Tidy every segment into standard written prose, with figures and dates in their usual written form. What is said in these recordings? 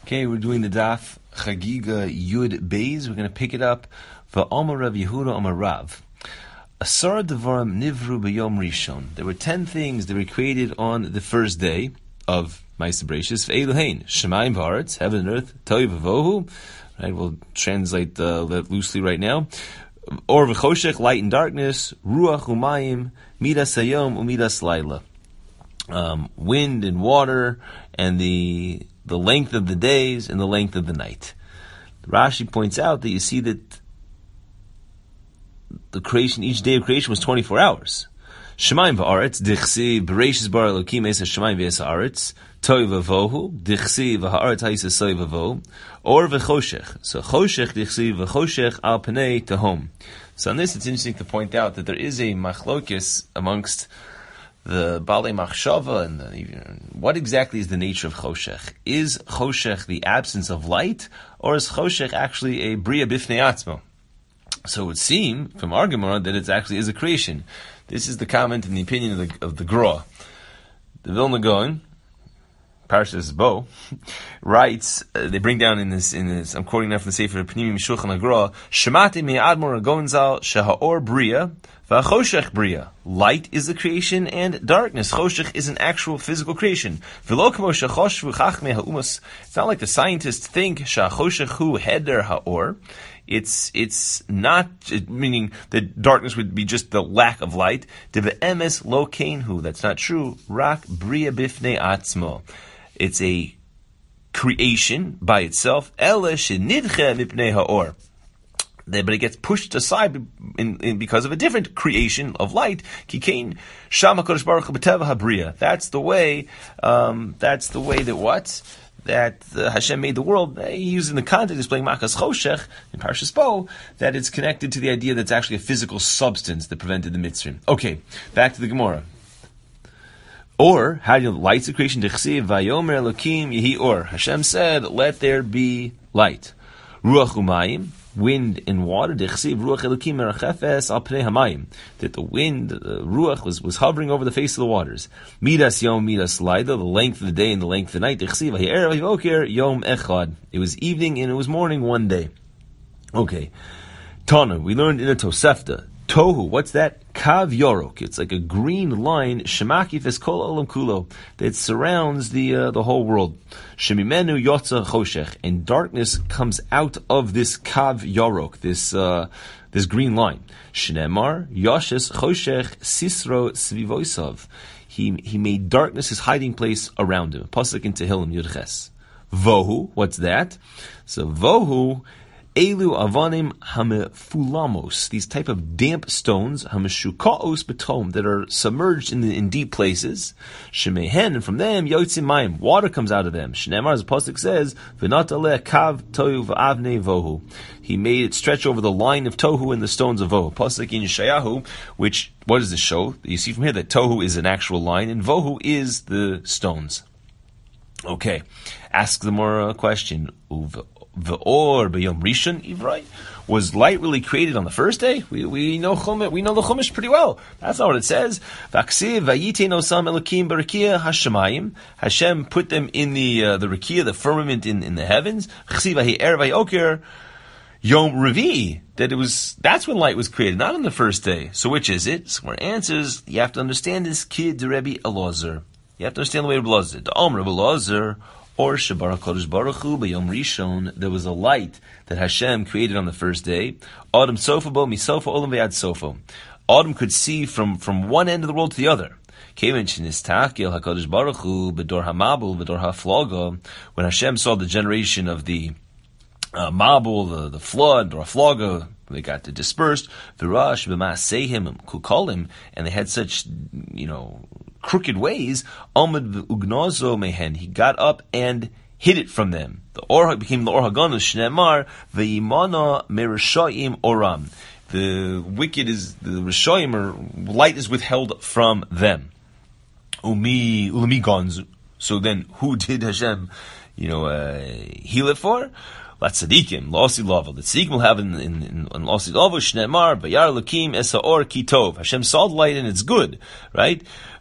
Okay, we're doing the Daf Chagiga Yud Beis. We're going to pick it up. Va'omar Rav Yehuda Omar Rav. Asar Devarim Nivru B'Yom Rishon. There were 10 things that were created on the first day of Ma'aseh Bereishis. Ve'eluhein Shemayim V'Aretz, heaven and earth, Tohu V'Vohu. Right, we'll translate that loosely right now. Or V'Choshech, light and darkness. Ruach U'Mayim, Midas Hayom U'Midas Laila. Wind and water, and the length of the days and the length of the night. Rashi points out that you see that the creation, each day of creation was 24 hours. Shemayim v'aretz, dichsi, bereishis bar Elokim es ha-shemayim v'es ha'aretz, toi v'vohu, dichsi v'ha'aretz ha'isa soi v'vohu, or v'choshech. So choshech, dichsi v'choshech al panei tehom. So on this, it's interesting to point out that there is a machlokes amongst the Balei Machshava, and what exactly is the nature of Choshech? Is Choshech the absence of light, or is Choshech actually a Bria Bifnei Atzmo? So it would seem, from our Gemara, that it actually is a creation. This is the comment and the opinion of the Gra. The Vilna Gaon, Parshas Bo, writes, they bring down in this, I'm quoting now from the Sefer Pnimim Shulchan Agra, Shemati mi Admor Gonzal Shehaor Bria, V'Choshech Bria. Light is the creation, and darkness, Choshech, is an actual physical creation. V'lo k'mo shechoshvu chachmei ha'umas. It's not like the scientists think shechoshech hu heder ha'or. It's not, meaning that darkness would be just the lack of light. Deve'emes lo keinhu. That's not true. Rak bria bifnei atzmo. It's a creation by itself. Ele shenidche mipnei ha'or. But it gets pushed aside because of a different creation of light. Kikein Shama Kodesh Baruch Hu b'teva habriya. That's the way that what? That Hashem made the world. He used in the context displaying Makas Choshech in Parshas Bo, that it's connected to the idea that it's actually a physical substance that prevented the Mitzrayim. Okay, back to the Gemara. Or, how do you know light's the creation? Dechsiv Vayomer Elokim Yehi Or. Hashem said, let there be light. Ruach Umayim, wind and water. Dechsiv Ruach Elokim Merachefes Al Pnei Hamayim. That the wind, the Ruach, was hovering over the face of the waters. Midas Yom Midas Laida, the length of the day and the length of the night. Dechsiv Vayera Vayoker Yom Echad. It was evening and it was morning one day. Okay. Tana, we learned in a Tosefta. Tohu, what's that? Kav Yorok. It's like a green line, Shemakif es kol olam kulo, that surrounds the whole world. Shemimenu yotza choshech, and darkness comes out of this Kav Yorok, this green line. Shnemar Yoshes choshech sisro svivoisav. He made darkness his hiding place around him. Pasuk in Tehillim Yudches. Vohu, what's that? So Vohu, Elu avanim hamefulamos, these type of damp stones, hameshukaos betom, that are submerged in deep places. Shemehen, and from them yotzim mayim, water comes out of them. Shneimar, as the pasuk says, v'nataleh kav tohu v'avnei vohu. He made it stretch over the line of tohu and the stones of vohu. Pasuk in Yeshayahu, which what does this show? You see from here that tohu is an actual line and vohu is the stones. Okay, ask the more question. V'or b'yom rishon ivrei. Was light really created on the first day? We know the Chumash pretty well. That's not what it says. V'aksiv v'yitein osam elokim b'rekia hashemayim. Hashem put them in the rekia, the firmament in the heavens. Chsiv v'hi'er v'yoker yom revi. That's when light was created, not on the first day. So which is it? So our answers, you have to understand this kid the Rebbe Elazar. You have to understand the way of Elazar. The Omer of Elazar. Or Shabar Kodesh Baruch Hu b'Yom Rishon, there was a light that Hashem created on the first day. Adam Sofabo misofa olam ve'ad sofo. Adam could see from one end of the world to the other. Kemen shenistakel HaKadosh Baruch Hu b'dor hamabul b'dor haflaga. When Hashem saw the generation of the mabul, the flood, or haflaga, they got dispersed. V'rash b'maasehim kukolim, and they had such, crooked ways, Amad v'ugnazo mehen, he got up and hid it from them. The Or became the Or Haganus, Shneemar, v'yimana merishayim oram. The wicked is, the Rishayim, or light is withheld from them. Umi ganzu. So then, who did Hashem, heal it for? Latzadikim, Losi Lava. The Tzadikim will have in Losi Lava, Shneemar, Bayar Lakim, Esa Or Kitov. Hashem saw the light and it's good, right?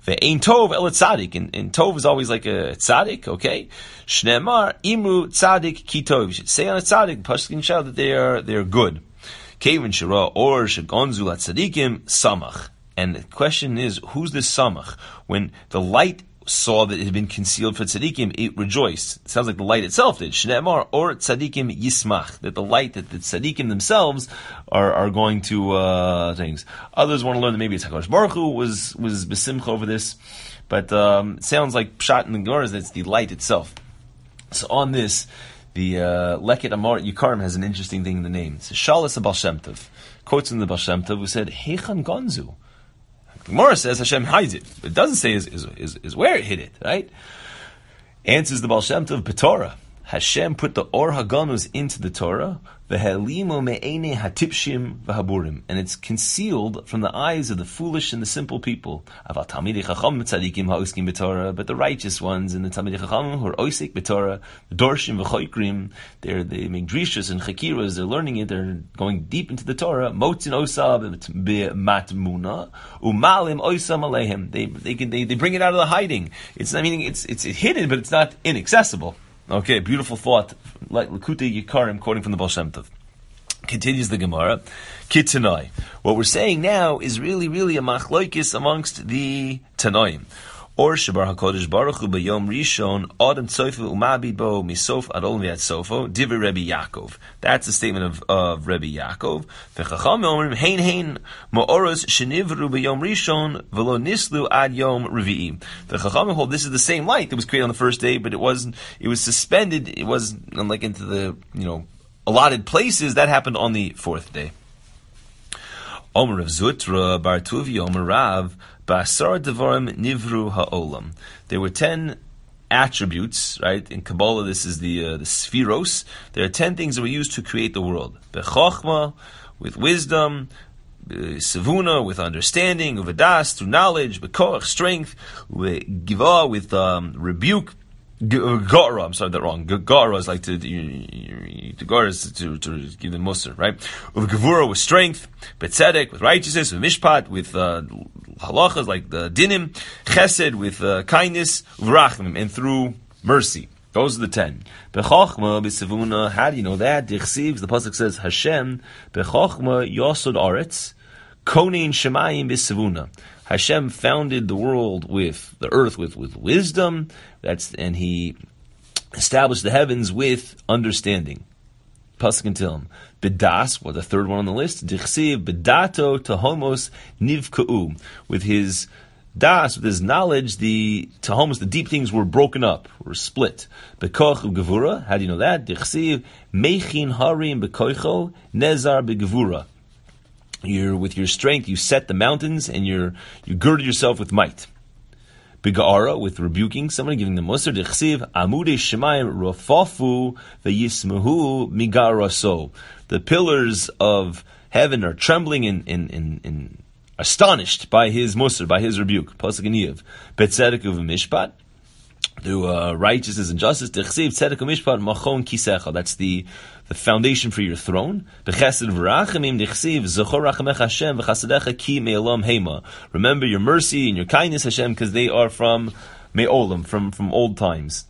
Ve'ein tov el tzadik, and tov is always like a tzadik, okay? Shneemar imru tzadik ki tov. You should say on a tzadik, Pashkin Shah, that they are good. Kevin shira or shegonzu latzadikim samach. And the question is, who's this samach? When the light saw that it had been concealed for tzadikim, it rejoiced. It sounds like the light itself did. Shneemar or tzadikim yismach, that the light, that the tzadikim themselves are going to things. Others want to learn that maybe it's HaKadosh Baruch Hu was besimcha over this, but it sounds like pshat in the Gemara is that it's the light itself. So on this, the Leket Amar Yikarim has an interesting thing in the name. It's Shalas Baal Shem Tov. Quotes in the Baal Shem Tov who said, Heichan Gonzu. The Gemara says Hashem hides it. But it doesn't say is where it hid it, right? Answers the Baal Shem Tov, B'Torah. Hashem put the Or HaGanuz into the Torah, v'ha'limu me'enei hatipshim v'haburim, and it's concealed from the eyes of the foolish and the simple people. Aval Talmidei Chacham tzadikim ha'oskim b'Torah, but the righteous ones and the Talmidei Chacham who are osik b'Torah, dorshim v'choikrim, they make drishas and chakiras, they're learning it, they're going deep into the Torah. Motzin osab b'matmuna umalim osam aleihim. They bring it out of the hiding. It's hidden, but it's not inaccessible. Okay, beautiful thought, like Likutei Yikarim, quoting from the Baal Shem Tov. Continues the Gemara, Kitanai. What we're saying now is really a machloikis amongst the Tanoim. Or Shabar HaKodesh Baruch Hu B'Yom Rishon Adam Tzofu Umabid Bo Misof Adol Viat Sofo Divrei Rebbe Yaakov. That's the statement of Rebbe Yaakov. V'chacham Omrim Hein Hein Ma'oros Shenivru B'Yom Rishon V'lo Nislu Ad Yom Revi'i. The Chacham hold this is the same light that was created on the first day, but it was suspended. It wasn't like into the allotted places. That happened on the fourth day. Omer of Zutra Bar Tuvi Omer Rav Ba'asar Devarim Nivru Ha'olam. There were 10 attributes, right? In Kabbalah, this is the Spheros. There are 10 things that were used to create the world. Bechochma, with wisdom, Savuna, with understanding, Uvadas, through knowledge, Bekoach, strength, Giva, with rebuke, Ga'ara, I'm sorry, that wrong. Ga'ara is like to give them musr, right? With Gevura, with strength, Betzedek, with righteousness, with Mishpat, with halachas, like the dinim, Chesed, with kindness, Vrachim, and through mercy. Those are the 10. Bechachma, B'savuna, how do you know that? Dichsiv, the pasuk says, Hashem, Bechachma, Yosod Aretz, Konein Shemayim B'savuna. Hashem founded the world with the earth with wisdom. And He established the heavens with understanding. Pasuk and Tilm. Bedas, the third one on the list. Dichsiv bedato tahomos nivka'u. With His das, with His knowledge, the tahomos, the deep things were broken up, were split. Bekoch gevura. How do you know that? Dichsiv mechin harim bekoicho nezar begevura. With your strength, you set the mountains, and you girded yourself with might. B'ga'ara, with rebuking, somebody giving them musar. Dechsiv amudei shemayim rafafu v'yismehu migaraso. The pillars of heaven are trembling and astonished by His musar, by His rebuke. Pasuk Aniv. Betzedek u'v'mishpat. Through righteousness and justice. Dechsiv tzedek u'mishpat machon kisecha. That's the foundation for your throne. B'chesed v'rachamim dechsiv zechor rachamecha Hashem v'chasedecha ki me'olam heima. Remember your mercy and your kindness, Hashem, because they are from me'olam, from old times.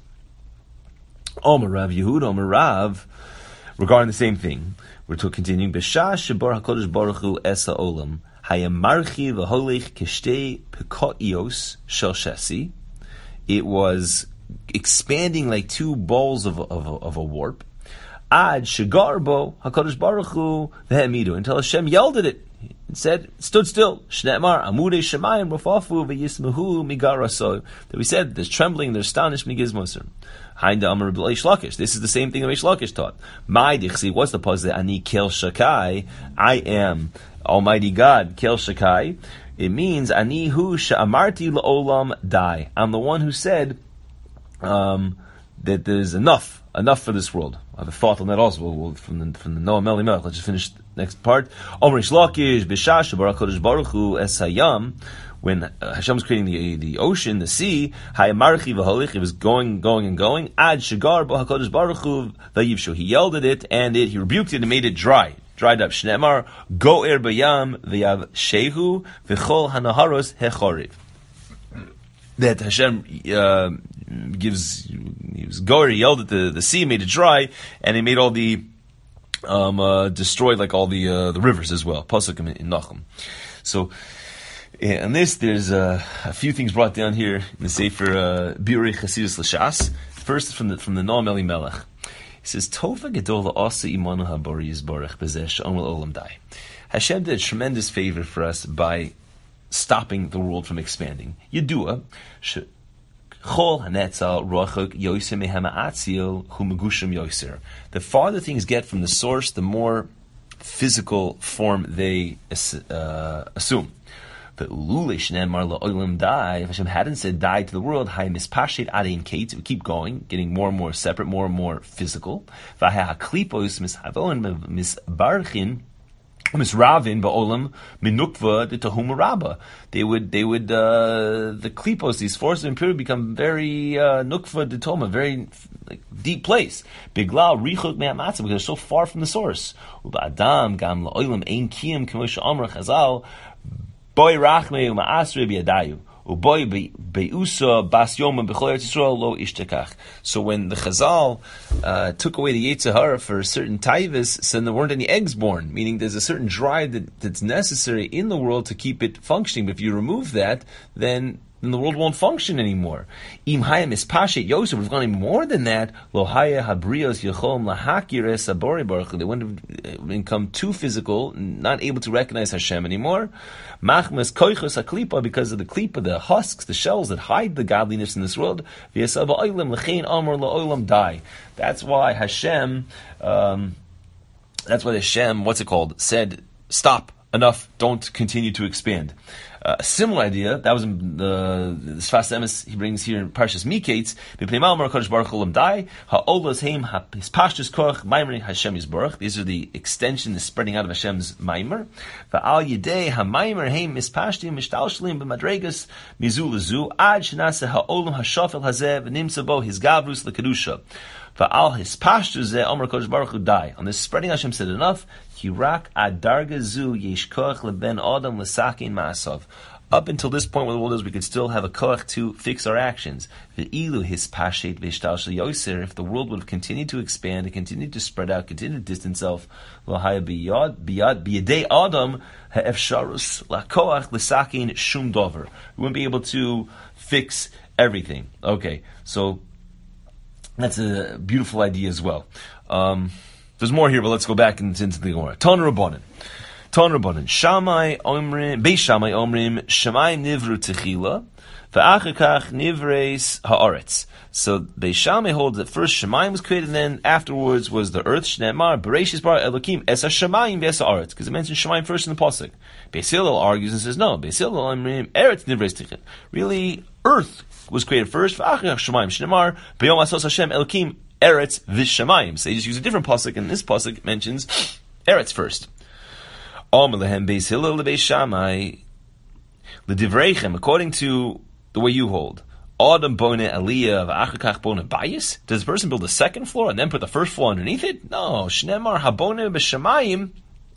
Omer Rav Yehuda, Omer Rav, regarding the same thing. We're continuing. B'shah shebar HaKadosh Baruch Hu esa olam hayamarchi v'holech kishtei pekaios shel shesi. It was expanding like two balls of a warp. Ad shegarbo HaKadosh Baruch Hu v'hemidu, until Hashem yelled at it and said, stood still. Shne'emar amudei shemayim rafafu v'yismehu migaraso. That we said there's trembling, there's astonishment, gizmoser. Hainda amar Reish Lakish. This is the same thing that Reish Lakish taught. My dichsi, what's the puzzle? Ani kel shakai. I am Almighty God. Kel shakai. It means ani hu she'amarti la'olam dai. I'm the one who said that there's enough for this world. I have a thought on that also from the Noam Elimelech. Let's just finish the next part. Omer Reish Lakish b'shah shebar HaKadosh Baruch Hu es hayam. When Hashem was creating the ocean, the sea, hayamarchi v'holich, it was going and going. Ad shegar bo HaKadosh Baruch Hu v'yivshu. He yelled at it and he rebuked it and made it dried up. Shne'emar go'er bayam v'yav shehu v'chol hanaharos hechoriv. that Hashem gives, he was goer, he yelled at the sea, made it dry, and he made all the destroyed like all the rivers as well. Pasuk in Nachum. So, and this there's a few things brought down here in the Sefer Biurei Chasidus L'Shas. First, from the Noam Elimelech, he says, "Tova gedola asa imanu habori yizborach bezesh omel olam dai." Hashem did a tremendous favor for us by stopping the world from expanding. Yedua, chol hanetzal rochuk yoser mehema atzil hu megushim yoser. The farther things get from the source, the more physical form they assume. But if Hashem hadn't said die to the world, it would keep going, getting more and more separate, more and more physical. Misravin ba'olam minukva de tahuma rabba. They would the klipos, these forces of impurity, become very nukva de toma, very like deep place. Biglal richuk me'amatzah, because they're so far from the source. Uba'adam gam la'olam ein kiyam k'moshe amar chazal boy rachme u'ma'asre bi'adayu. So when the Chazal took away the Yetzer Hara for certain taivas, then there weren't any eggs born, meaning there's a certain drive that's necessary in the world to keep it functioning. But if you remove that, then the world won't function anymore. Im hayam ispashet Yosef, we've gone even more than that. Lo haya habrios yachom lahakir es abori baruch. They wouldn't have become too physical, not able to recognize Hashem anymore. Machmas koichos haklipa, because of the klipa, the husks, the shells that hide the godliness in this world. V'yasab ha'olam l'chein amor la'olam die. That's why Hashem, said, stop, enough, don't continue to expand. A similar idea, that was in the Sfas Emes he brings here in Parshas Miketz. These are the extension, the spreading out of Hashem's Maimer. On this spreading, Hashem said enough. Up until this point where the world is, we could still have a koach to fix our actions. If the world would have continued to expand and continued to spread out, continued to distance itself, we wouldn't be able to fix everything. Okay, so that's a beautiful idea as well. There's more here, but let's go back into the Gemara. Ton Rabbanan. Shammai Omrim, Beis Shammai Omrim, Shammai Nivru Techila, V'achar kach Nivreis Haaretz. So Beis Shammai holds that first Shammai was created, and then afterwards was the earth. Shneimar Bereshis Bara Elokim Es HaShamayim V'es Haaretz, because it mentions Shamayim first in the pasuk. Beis Hillel argues and says no. Beis Hillel Omrim Eretz Nivreis Techila. Really, earth was created first. V'achar kach Shamayim Shneimar B'yom Asos Hashem Elokim Eretz V'Shamayim. So they just use a different pasuk, and this pasuk mentions Eretz first. According to the way you hold, Adam bone aliyah v'achakach bone bayis. Does the person build a second floor and then put the first floor underneath it? No. Shnemar habone b'shamayim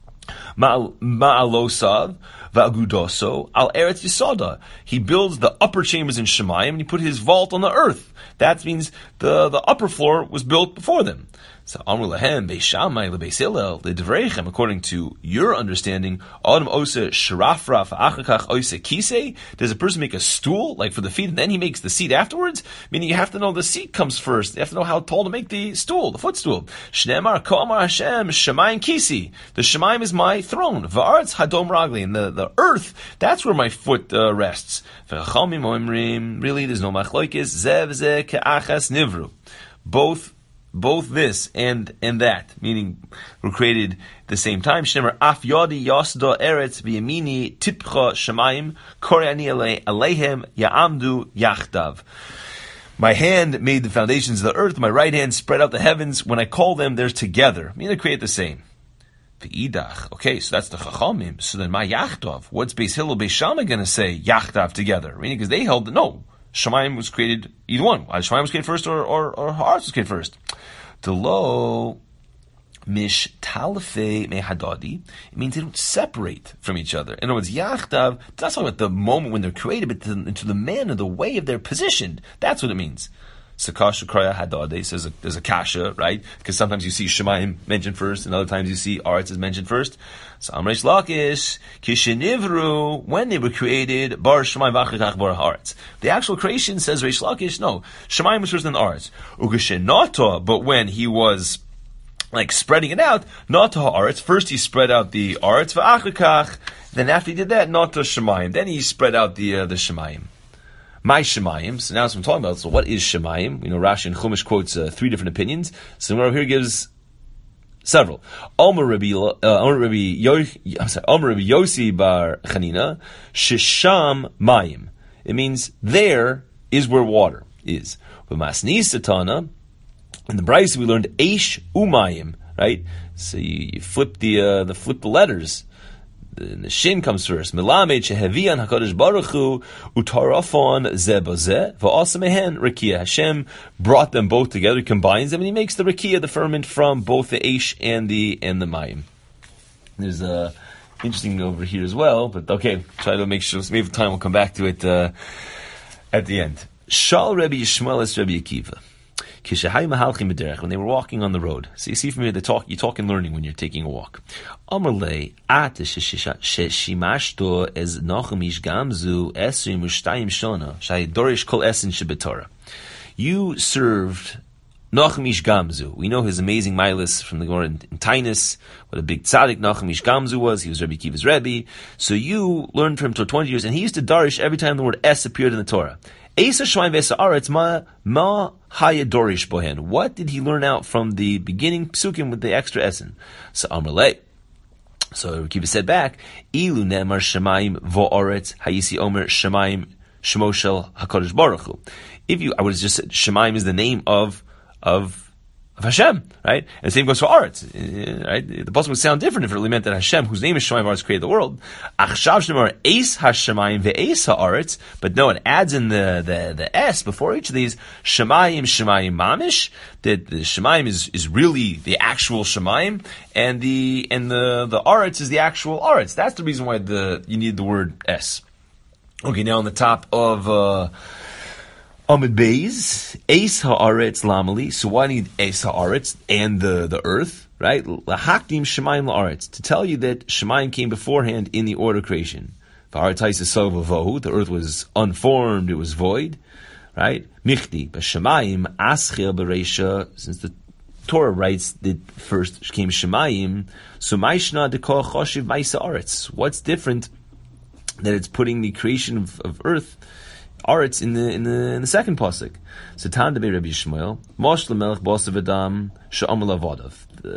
ma'alosav v'agudoso al eretz yisada. He builds the upper chambers in Shemayim and he put his vault on the earth. That means the upper floor was built before them. So Amr Lahem Beis Shammai leBeis Hillel leDivreichem. According to your understanding, Adam Osa Sharafra Achakach Osa Kisei. Does a person make a stool like for the feet and then he makes the seat afterwards? Meaning you have to know the seat comes first. You have to know how tall to make the stool, the footstool. Shneimar Ko'amar Hashem Shemayim Kisi. The Shemayim is my throne. Va'aretz Hadom Ragli. And the earth, that's where my foot rests. V'chachamim Oimrim. Really, there's no machloikis. Zev Zeh Ke'achas Nivru. Both this and that, meaning were created at the same time. Shneimar af yadi yasda eretz v'yamini tipcha shemayim koreani aleihem ya'amdu yachdav. My hand made the foundations of the earth. My right hand spread out the heavens. When I call them, they're together. Meaning they create the same. V'idach. Okay, so that's the chachamim. So then my yachdav. What's Beis Hillel Beis Shammai going to say yachdav together? Meaning because they held that no. Shemayim was created, either one. Either Shemayim was created first or Haaretz was created first. The low, Mish talfe mehadadi. It means they don't separate from each other. In other words, yachdav, that's not about the moment when they're created, but into the manner, the way of their positioned. That's what it means. Sakasha Kraya Hadade says there's a kasha, right? Because sometimes you see Shemayim mentioned first, and other times you see Aretz is mentioned first. So Amreish Lakish, Kishenivru, when they were created, Bar Shemayim Vachikach Bar Haaretz. The actual creation, says Reish Lakish, no, Shemayim was first than Aretz. Ugeshenata, but when he was like spreading it out, Nata Haaretz, first he spread out the Aretz, Vachikach, then after he did that, Nata Shemayim, then he spread out the Shemayim. My Shemayim. So now that's what I'm talking about. So what is Shemayim? You know, Rashi and Chumash quotes 3 different opinions. So over here gives several. Omer Rabbi Yossi bar Chanina, Shisham Mayim. It means there is where water is. But Masni Satana, in the Brisa we learned Eish Umayim, right? So you flip the letters. The shin comes first. Melamed shehevian Hakadosh Baruch Hu utarafon ze bazeh va'asamehen rakia. Hashem brought them both together, he combines them, and he makes the rakia, the firmament, from both the eish and the mayim. There's a interesting over here as well, but okay, try to make sure. Maybe time we'll come back to it at the end. Shal Rabbi Yishmael es Rabbi Akiva. When they were walking on the road. So you see from here, you talk and learning when you're taking a walk. You served Nachum Ish Gamzu. We know his amazing milas from the Gemara in Tainus, what a big tzaddik Nachum Ish Gamzu was. He was Rabbi Akiva's Rebbe. So you learned from him for 20 years, and he used to darish every time the word es appeared in the Torah. Esa Shemaim V'esa Aretz ma haya dorish bohen. What did he learn out from the beginning psukim with the extra esen? So Amrlei. So Rabbi Akiva said back, Ilu nemar Shemaim V'aretz hayisi omer Shemaim Shemo Shel HaKadosh Baruch Hu. I would have just said Shemaim is the name of Hashem, right? And the same goes for Aretz, right? The pasuk would sound different if it really meant that Hashem, whose name is Shemaim Aretz, created the world. Achshav Shemar Eis HaShemayim Ve'eis HaAretz, but no, it adds in the S before each of these, Shemayim Mamish, that the Shemayim is really the actual Shemayim, and the Aretz is the actual Aretz. That's the reason why you need the word S. Okay, now on the top of Amid Beis, Eis Haaretz Lamali. So why need Eis Haaretz and the earth, right? Lahakdim Shemayim La'aretz, to tell you that Shemayim came beforehand in the order of creation. V'aretz Sov Vohu, the earth was unformed, it was void, right? Michti, but Shemayim Aschil Bereisha, since the Torah writes that first came Shemayim, so Maishna Dekol Choshiv Maisa Aretz. What's different that it's putting the creation of earth, Aretz, in the second pasuk? So Tan Debei Rabbi Yishmael, Moshel Melech Bosav Adam She'amar Lavadav.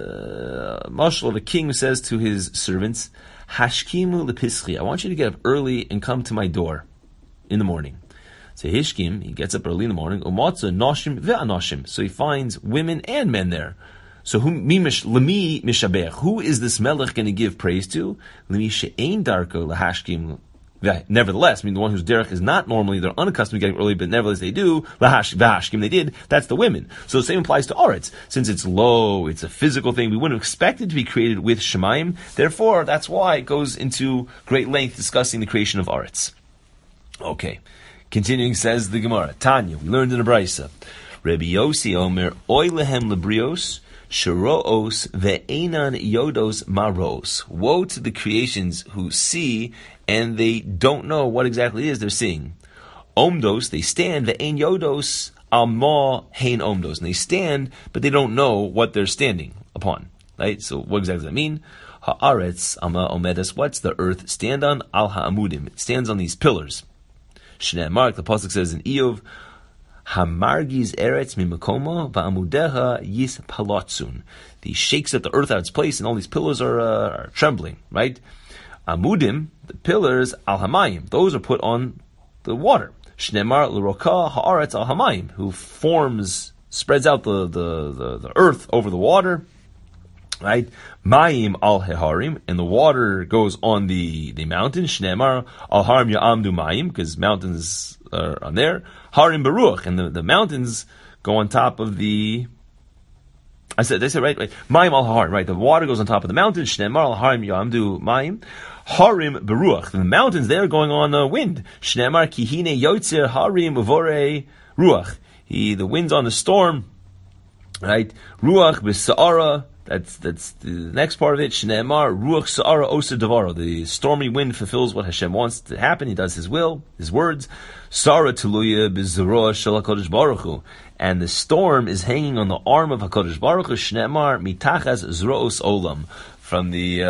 The Moshel of a king who says to his servants, Hashkimu lepischi, I want you to get up early and come to my door in the morning. So Hishkim, he gets up early in the morning, Umatza Noshim Ve'anoshim, so he finds women and men there. So Lemi Mishabech, who is this Melech going to give praise to? Lemi She'ein Darko Lahashkim. Nevertheless, the one whose derech is not normally, they're unaccustomed to getting early, but nevertheless they do, Vahashkim, they did, that's the women. So the same applies to Aretz. Since it's low, it's a physical thing, we wouldn't expect it to be created with Shemaim. Therefore, that's why it goes into great length discussing the creation of Aretz. Okay. Continuing, says the Gemara, Tanya, we learned in a Brisa, Rabbi Yossi Omer, Oy lehem lebrios, Sheroos ve'enan yodos maros. Woe to the creations who see and they don't know what exactly it is they're seeing. Omdos, they stand, ve'ein yodos alma hein omdos. And they stand, but they don't know what they're standing upon. Right? So what exactly does that mean? Ha'aretz ama omedes. What's the earth stand on? Al ha'amudim. It stands on these pillars. Shnei Mark, the pasuk says in Eov, Hamargiz eretz mimakoma va'amudeha yis palotzun. He shakes up the earth out of its place, and all these pillars are trembling. Right? Amudim, the pillars, al hamayim. Those are put on the water. Shnemar l'roka haaretz al hamayim, who spreads out the earth over the water. Right? Mayim al heharim, and the water goes on the mountain. Shnemar al harim ya'amdu mayim, because mountains are on there. Harim baruch, and the mountains go on top of the I said, they said, right, Mayim al Harim, right, the water goes on top of the mountain, Shneimar al Harim Yamdu Mayim, Harim Beruach, the mountains, they're going on wind, Shneimar Kihine Yotzer Harim Uvore Ruach, the wind's on the storm, right, Ruach B'Sa'ara, that's the next part of it, Shneimar Ruach Sa'ara Osa Devaro, the stormy wind fulfills what Hashem wants to happen, He does His will, His words, Sa'ara Teluya B'Zerah Shel HaKadosh Baruch Hu, and the storm is hanging on the arm of HaKadosh Baruch Hu, Shneimar Mitachas Zroos Olam, from the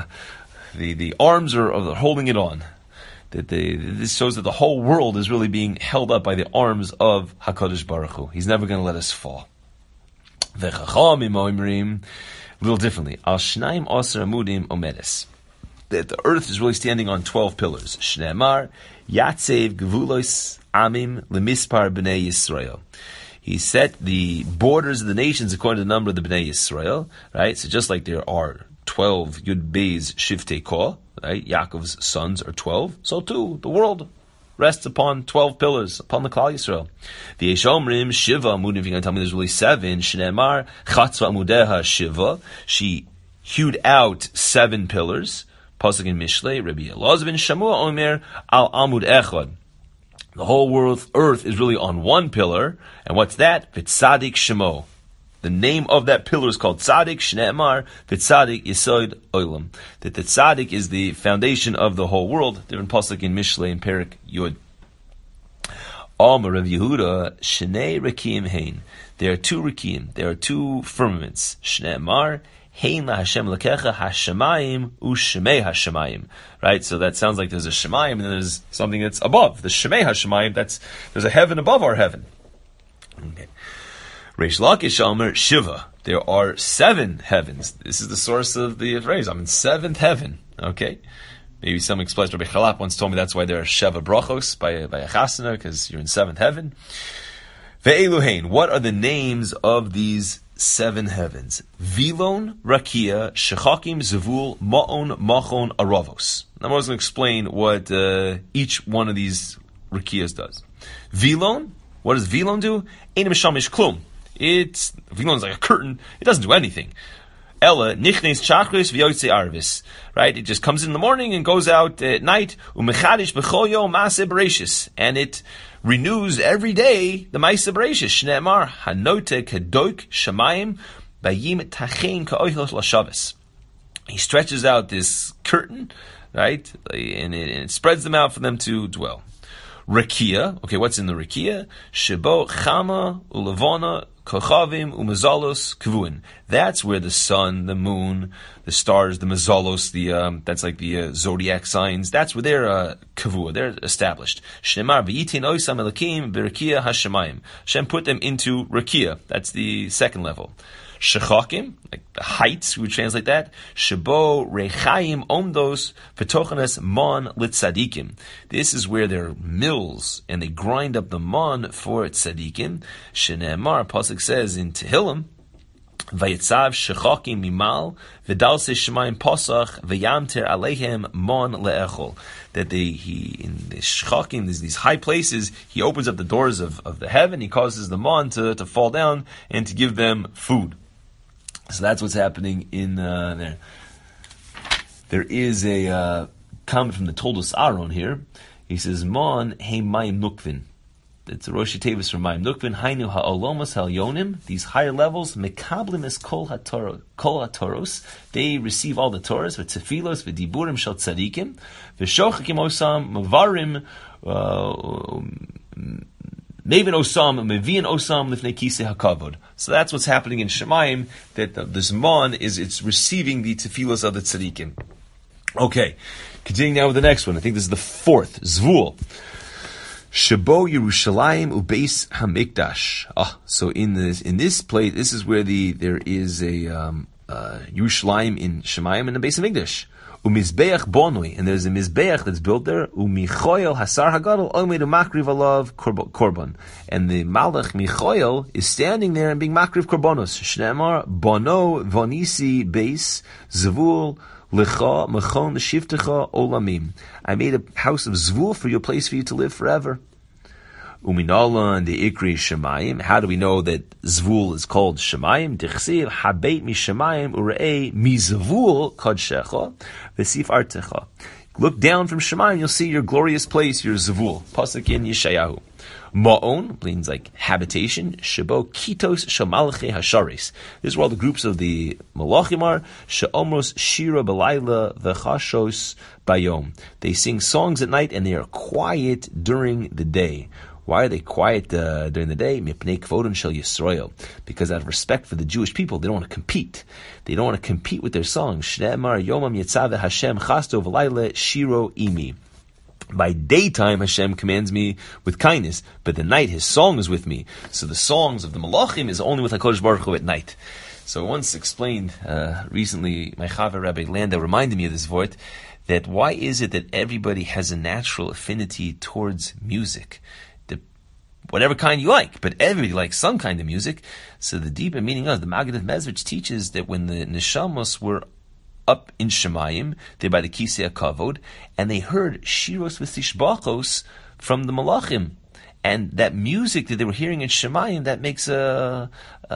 arms are holding it on. This shows that the whole world is really being held up by the arms of HaKadosh Baruch Hu. He's never going to let us fall. V'chachamim oimrim, a little differently. Al shnaim aser amudim omedes. That the earth is really standing on 12 pillars. Shneimar yatsev gevulos amim lemispar b'nei Yisrael. He set the borders of the nations according to the number of the Bnei Yisrael, right? So just like there are 12 Yud Beis Shiftei Ko, right? Yaakov's sons are 12. So too, the world rests upon 12 pillars, upon the Klal Yisrael. The Yeshomrim Shiva Amudim, if you're going to tell me there's really 7, Shneimar Chatzva Amudeha Shiva, she hewed out 7 pillars. Pasuk in Mishlei, Rabbi Elazar ben Shamua Omer Al Amud Echad. The whole earth is really on one pillar, and what's that? Vitzadik Shemo. The name of that pillar is called Tzadik, Shneimar, Vitzadik Yesod Olam. That the Tzadik is the foundation of the whole world. They're in Pasuk in Mishlei and Perik Yud. Amar Rav Yehuda, Shnei Rekiim Hein. There are 2 Rekiim, there are 2 firmaments. Shneimar, Hein la Hashem lekecha hashemayim u'shemei hashemayim. Right, so that sounds like there's a shemayim and then there's something that's above. The shemei hashemayim, there's a heaven above our heaven. Okay. Reish Lakish Omer Shiva. There are 7 heavens. This is the source of the phrase. I'm in 7th heaven. Okay. Maybe some explains. Rabbi Chalap once told me that's why there are Sheva Brachos by a chasana, because you're in 7th heaven. Ve'eluhein. What are the names of these 7 heavens? Vilon, Rakia, Shechakim, Zevul, Ma'on, Machon, Aravos. I'm always going to explain what each one of these Rakias does. Vilon, what does Vilon do? Ein Mishamish Klum. Vilon is like a curtain. It doesn't do anything. Ella, Nichnes Chakris V'yotze Arvis. Right? It just comes in the morning and goes out at night. Umechadish B'choyo Maaseh Bereshis. And it renews every day the Maaseh Bereshis. Shneimar Hanote Kedoik Shamayim Bayim Tachein Ka'oichos Lashavis. He stretches out this curtain, right? And it spreads them out for them to dwell. Rakia. Okay, what's in the Rakia? Shebo Chama Ulavona Kochavim Umazalos Kavuin. That's where the sun, the moon, the stars, the mazalos, that's like the zodiac signs. That's where they're kavua. They're established. Shemar v'yitin oisam elakim b'rakia hashemayim. Hashem put them into rakia. That's the second level. Shechakim, like the heights, we would translate that. Shebo rechayim omdos v'tochanes mon litzadikim. This is where there are mills, and they grind up the mon for tzadikim. Shene'emar, Pasuk says in Tehillim, Vayetzav shechakim mimal v'dalse shemayim posach v'yamter aleihem mon le'echol. That in the shechakim, these high places, he opens up the doors of the heaven, he causes the mon to fall down and to give them food. So that's what's happening in there. There is a comment from the Toldos Aaron here. He says, Mon he mayim nukvin. It's a Roshi Tevis from mayim nukvin. Hainu ha'olomas ha'yonim. These higher levels, mekablim es kol ha'toros. They receive all the Torahs, v'tzefilos, v'diburim shel tzadikim, v'shochakim osam, mavarim, Nevin osam, mevian osam lifnei kisei hakavod. So that's what's happening in Shemayim, that this mon it's receiving the tefillos of the tzadikim. Okay, continuing now with the next one. I think this is the 4th, Zvul. Shebo Yerushalayim ubeis hamikdash. So in this place, this is where there is a Yerushalayim in Shemayim and the Beis Hamikdash. Umizbeach bonoi, and there's a mizbeach that's built there. Umichoel hasar hagadol omedu makriv alav korban, and the malach Michoel is standing there and being makriv korbanos. Shneimar bono vonisi beis zavul lecha mechon shivtecha olamim. I made a house of zvul for your place for you to live forever. Uminala and the Ikri Shemayim. How do we know that Zvul is called Shemayim? Dichsiv habeit mi Shemayim urei mi Zvul kodshecha v'sif artecha. Look down from Shemayim, you'll see your glorious place, your Zvul. Pasuk in Yeshayahu. Ma'on means like habitation. Shebo kitos shamalche hasharis. This is where all the groups of the malachim are. She'omros shira b'layla v'chashos bayom. They sing songs at night and they are quiet during the day. Why are they quiet during the day? Mipnei kvodon shel Yisrael. Because out of respect for the Jewish people, they don't want to compete. They don't want to compete with their songs. Shne'emar yomam yetzaveh Hashem chasto v'layla shiro imi. By daytime, Hashem commands me with kindness, but the night, His song is with me. So the songs of the Malachim is only with HaKadosh Baruch Hu at night. So I once explained recently, my Chaver Rabbi Landa reminded me of this vort, that why is it that everybody has a natural affinity towards music? Whatever kind you like, but everybody likes some kind of music. So the deeper meaning of the Maggid of Mezrich teaches that when the Neshamos were up in Shemayim, they're by the Kisei HaKavod, and they heard Shiros v'Tishbachos from the Malachim. And that music that they were hearing in Shemayim, that makes a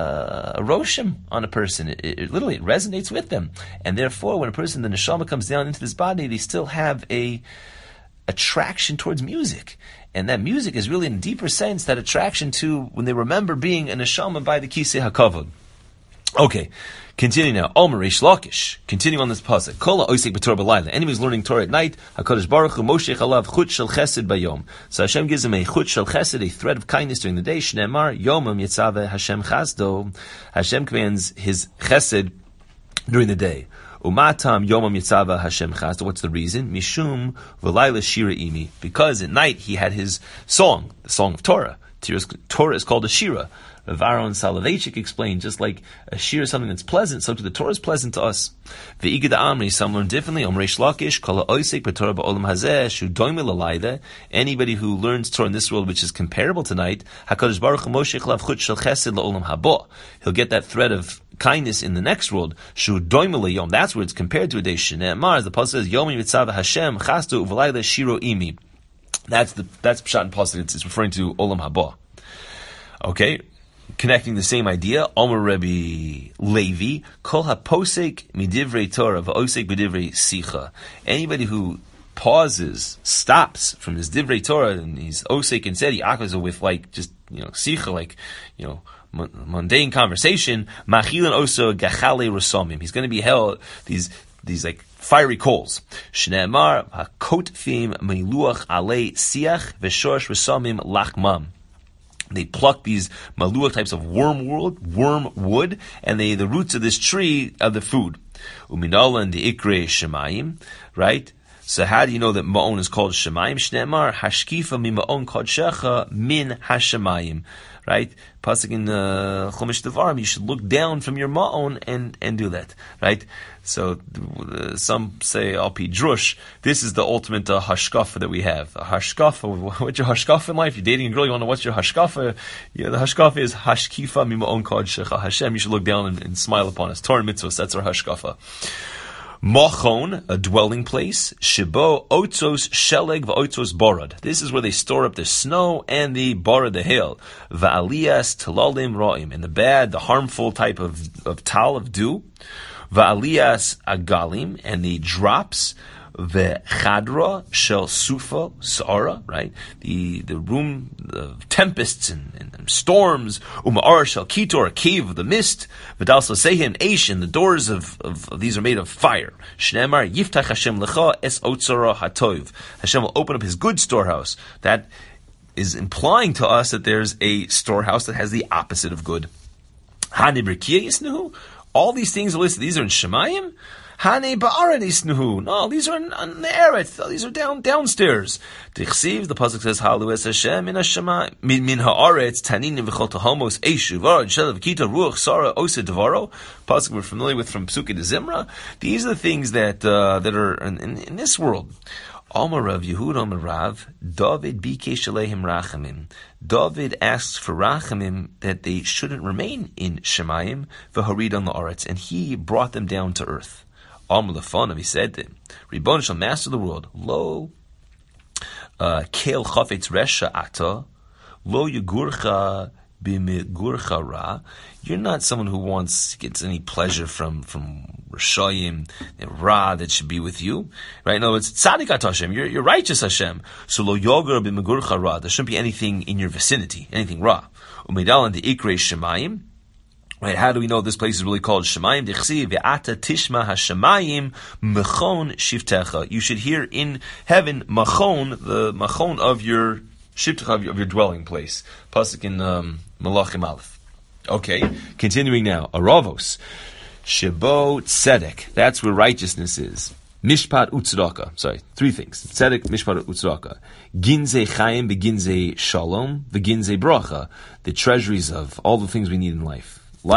roshim on a person. It literally resonates with them. And therefore, when a person, the neshama, comes down into this body, they still have a attraction towards music. And that music is really, in a deeper sense, that attraction to when they remember being a neshama by the Kisei HaKavod. Okay, continue now. Omer Reish Lakish. Continue on this pasuk. Kol ha'osek b'Torah b'layla. Anyone who's learning Torah at night, HaKadosh Baruch Hu Moshe Chalav chut shel chesed bayom. So Hashem gives him a chut shel chesed, a thread of kindness during the day. Shneimar yomam yetzaveh Hashem chasdo. Hashem commands His chesed during the day. Umatam yomam yetzaveh Hashem chasdo. What's the reason? Mishum v'layla shira imi. Because at night He had His song, the song of Torah. Torah is called a shira. Rav Aaron Soloveitchik explained, just like a shir is something that's pleasant, so too the Torah is pleasant to us. Ve'igad Amri, some learn differently. Om Reish Lakish, Kol ha'osek b'Torah ba'olam hazeh, shu doimel alayda. Anybody who learns Torah in this world, which is comparable tonight, HaKadosh Baruch Hu Moshe Chalav chut shel chesed la'olam haba. He'll get that thread of kindness in the next world. Shu doimel yom. That's where it's compared to a day. Shne'emar, as the pasuk says, Yom yitzaveh Hashem chastu u'v'layla shiro imi. That's pshat and pasuk. It's referring to olam haba. Okay. Connecting the same idea, Omer Rebbe Levi, Kol haposek midivrei Torah v'osek b'divrei sicha. Anybody who pauses, stops from his divrei Torah and he's osek and said he akaz with like just sicha, like mundane conversation. Machilan oso gachale rasomim. He's going to be held these like fiery coals. Shneemar hakot fim meiluach alei siach v'shorsh rasomim lachmam. They pluck these maluach types of worm wood, and the roots of this tree are the food. Uminala and the ikre shemayim, right? So how do you know that ma'on is called shemayim? Shneemar hashkifa mi ma'on kodshecha min hashemayim, right? Pasuk in Chumash Devarim, you should look down from your ma'on and do that, right? So some say al pi drush, this is the ultimate hashkafa that we have. A hashkafa, what's your hashkafa in life? You're dating a girl, you want to know what's your hashkafa? The hashkafa is hashkifa mima'on kodshecha. Hashem, you should look down and smile upon us. Torah mitzvos, that's our hashkafa. Machon, a dwelling place. Shibo otzos sheleg v'otzos borad. This is where they store up the snow and the borad, the hail. Va'aliyas talalim ra'im. And the bad, the harmful type of tal, of dew. Va'aliyas agalim. And the drops. Ve'chadra shel sufa sa'ara. Right? The room of tempests and storms. Uma'ar shel kitor, a cave of the mist. V'dal sasehen eish, and the doors of these are made of fire. Shneemar yiftach Hashem lecha es otzara hatov. Hashem will open up His good storehouse. That is implying to us that there's a storehouse that has the opposite of good. Hane b'rkiya yisnehu. All these things are listed. These are in Shemayim. Hane ba'aret isnuhu. No, these are in the Eretz. These are downstairs. Tichsiv, the pasuk says, Halu es Hashem min ha'shamayim min ha'aretz taninim v'chol tahomos eshu v'arad shel v'kita ruach sara osed devaro. Pasuk we're familiar with from Psukei de Zimra. These are the things that are in this world. Amar Rav Yehuda Amar Rav, David bikesh aleihim rachamim. David asks for rachamim that they shouldn't remain in Shemayim v'harid on the aretz, and he brought them down to earth. Amar Lefanav, he said to him, Ribbon shall master the world. Lo, kel chafetz resha ata, Lo yugurcha b'migurcha ra. You're not someone who gets any pleasure from Rishayim, Ra that should be with you. Right? In other words, tzadikat Hashem, you're righteous Hashem. So lo yogur b'migurcha ra. There shouldn't be anything in your vicinity, anything Ra. Umedalan de ikre shemayim. Right, how do we know this place is really called Shemayim? Dechsi ve'ata tishma hashemayim mechon shivtecha. You should hear in heaven machon, the machon of your shivtecha, of your dwelling place. Pasuk in Malachim Aleph. Okay, continuing now. Aravos shebo tzedek. That's where righteousness is. Mishpat utzedaka. Sorry, three things. Tzedek, mishpat, utzedaka. Ginzei chayim beginzei shalom, beginzei bracha. The treasuries of all the things we need in life.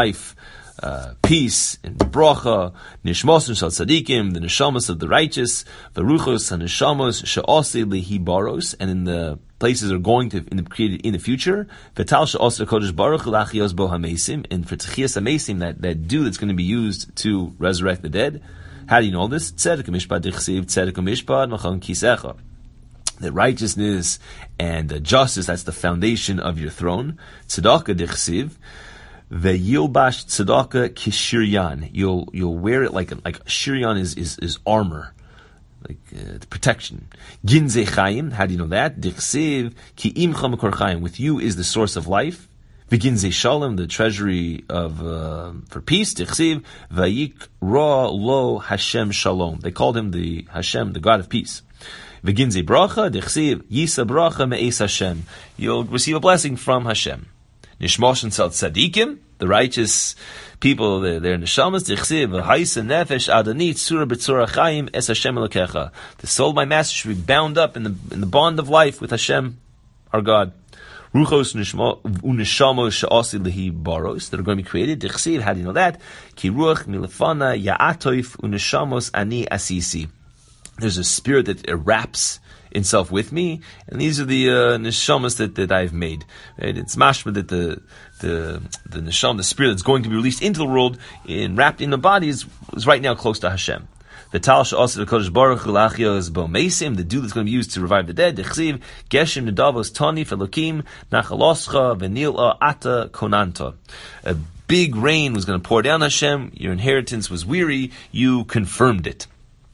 Peace, and bracha, nishmos shal tzadikim, the neshamas of the righteous, veruchos and neshamos she'aseh lehibaros, and in the places that are going to be created in the future, v'tal she'aseh kodesh baruch lachios bo hamesim, and for tchias hamesim, that dew that's going to be used to resurrect the dead. How do you know this? Tzedek mishpat dichsiv, tzedek mishpat machon kisecha. That righteousness and justice, that's the foundation of your throne. Tzedakah dichsiv. The yilbash tzedakah kishiryan. You'll wear it like shiryan is armor, like protection. Ginzei chayim. How do you know that? Dichsiv ki imcha makor chayim. With you is the source of life. V'ginzei shalom, the treasury of for peace. Dichsiv vayik ra lo Hashem shalom. They called him the Hashem, the God of peace. V'ginzei bracha. Dichsiv yisa bracha me'es Hashem. You'll receive a blessing from Hashem. Nishmoshen sal tzadikim, the righteous people, their neshamas, dichsiv, ha'isa nefesh adani tzura b'tzura chayim es Hashem elokecha. The soul of my master should be bound up in the bond of life with Hashem, our God. Ruchos uneshamos she'asi lehi baros, that are going to be created. Dichsiv, how do you know that? Ki ruach milefana ya'atoif uneshamos ani asisi. There's a spirit that wraps itself with me, and these are the neshamas that I've made. Right? It's mashma that the neshama, the spirit that's going to be released into the world, wrapped in the body, is right now close to Hashem. The tal she'aseh l'kodesh baruch hu lachios bo mesim, the dew that's going to be used to revive the dead. Dechsiv geshem nedavos tani felokim nachaloscha v'nil'a ata konanta. A big rain was going to pour down, Hashem. Your inheritance was weary. You confirmed it.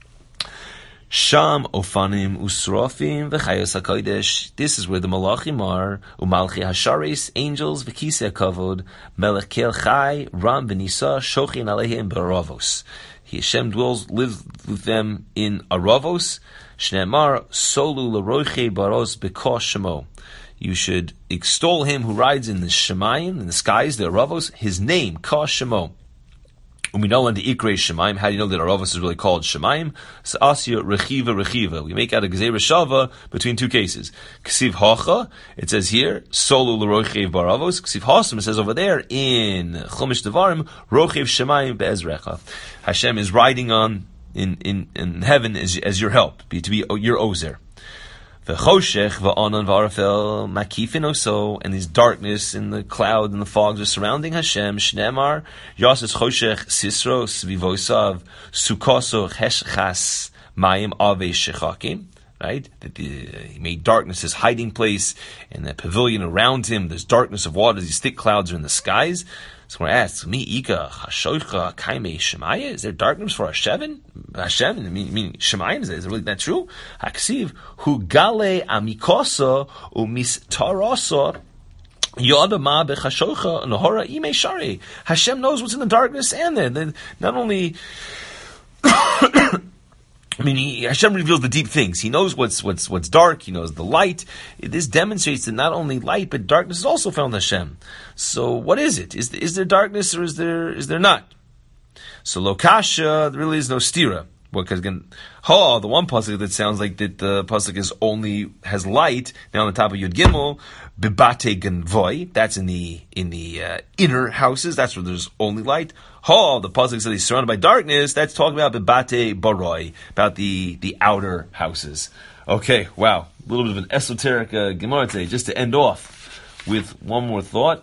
Sham ofanim usrofim v'chayos hakodesh. This is where the malachim are. Umalchi hasharis, angels v'kisei kavod. Melech kel chai ram v'nisa shochin aleihim b'ravos. Hashem lives with them in aravos. Shneimar solu l'roiche baros b'kosh shemo. You should extol him who rides in the shemayim, in the skies, the aravos. His name, kosh shemo. When we know in the Ikre Shemaim, how do you know that Aravos is really called Shemaim? So Asya Rechiva. We make out a Gezerah Shava between two cases. Ksiv Hacha, it says here, Solu L'Rochev Baravos. Ksiv Hasam, it says over there in Chumash Devarim, Rochev Shemaim Be'ezrecha. Hashem is riding on in heaven as your help, to be your Ozer. V'choshech v'anan v'arafel makifin oso, and this darkness and the cloud and the fogs are surrounding Hashem. Shneimar yasas choshech sisro svivosav sukoso cheshchas mayim ave shechakim. Right, that he made darkness his hiding place, and the pavilion around him. There's darkness of waters. These thick clouds are in the skies. So when I ask, "Mi ika hashoicha kaime shemaya?" Is there darkness for Hashem? Hashem, meaning Shemayim? Is it really that true? Haksiv hu gale amikosa umistarosa yadama bechashoicha nahora ime shari. Hashem knows what's in the darkness, and then not only. Hashem reveals the deep things. He knows what's dark. He knows the light. This demonstrates that not only light but darkness is also found in Hashem. So what is it? Is there darkness or is there not? So lokasha, there really is no stira. Because again, the one pasuk that sounds like that the pasuk has light. Now on the top of Yud Gimel, bibate ganvoy. That's in the inner houses. That's where there's only light. The pasuk says he's surrounded by darkness. That's talking about bibate baroi, about the outer houses. Okay, wow, a little bit of an esoteric Gemara today. Just to end off with one more thought.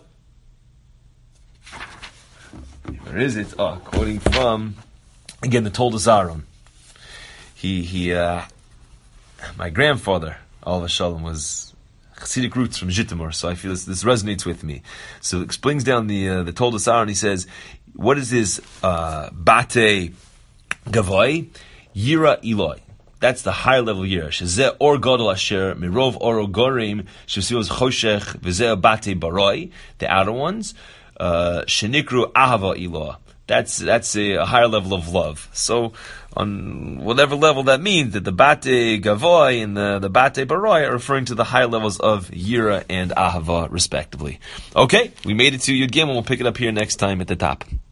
Where is it? Quoting from again the Toldos Aharon. My grandfather, Alav Shalom, was Chassidic roots from Zhitomar, so I feel this resonates with me. So it explains down the Toldos Aaron. He says, what is this bate gavoy? Yira Eloi. That's the higher level yira. Shezeh or gadol asher mirov oro gorim shesivos choshech v'zeh bate baroi. The outer ones, shenikru ahava Eloi. That's a higher level of love. So on whatever level that means, that the bate gavoy and the bate baroi are referring to the higher levels of yira and ahava respectively. Okay, we made it to Yud Gimel. We'll pick it up here next time at the top.